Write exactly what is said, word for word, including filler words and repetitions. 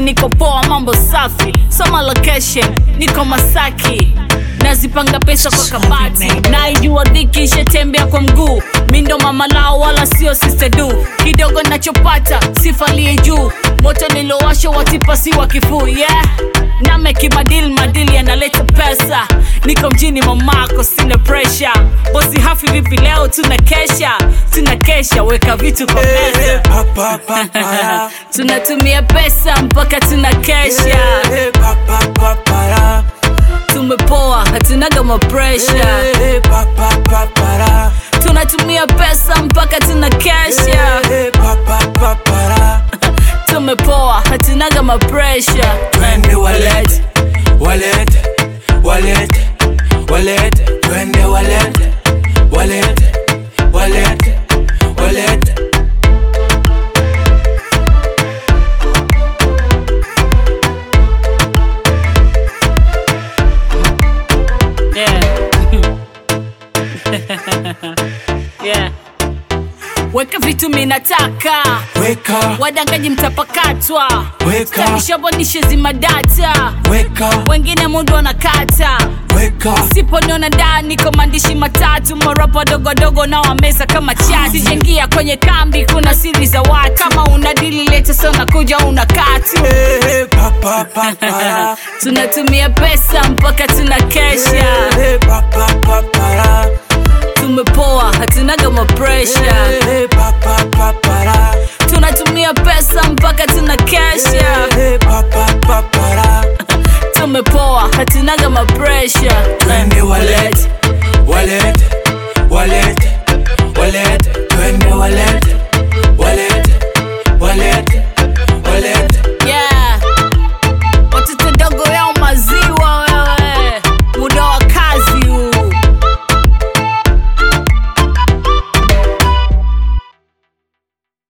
niko poa, mambo safi. Soma location, niko Masaki. Nazipanga pesa kwa kabati. Naijua dhiki shetembea kwa mguu. Mindo mama lao wala sio sister du. Kidogo nachopata, sifalie juu. Moto nilowasho watipasi wa kifuu, yeah. Name kimadili, madili yanaleta pesa. Niko mjini mamako, sina pressure. Bosi hafi vipi leo tunakesha. Tunakesha, weka vitu kwa meza. Tunatumia pesa mpaka tunakesha. Tumepoa, hatunaga ma pressure. Tunatumia pesa mpaka tunakesha. Tumepoa, hatunaga ma pressure. Twende wallet, wallet, wallet, wallet. Twende wallet, wallet, wallet, wallet. Yeah. Yeah. Weka vitu minataka. Weka, Wadangaji mtapakatwa. weka, Tanishabonishe zima data. weka, Wengine mundu wanakata. weka. Sipo niona ndani kwa maandishi matatu. Marapa dogo dogo na wameza kama chati. Sijengia kwenye kambi kuna siri za watu. Kama unadili leta sana kuja unakatu. Tunatumia pesa mpaka tunakesha. Tumepoa, hatunaga ma pressure. Tunatumia pesa mpaka tunakesha. Tumepoa, hatunaga ma pressure. Twende wallet, wallet,